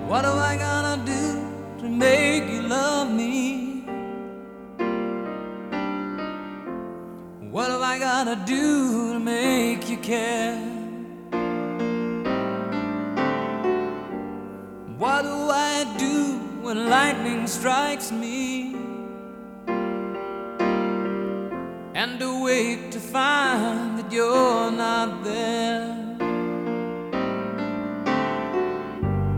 What am I gonna do to make you love me? What am I gonna do to make you care? What do I do when lightning strikes me and awake to find that you're not there?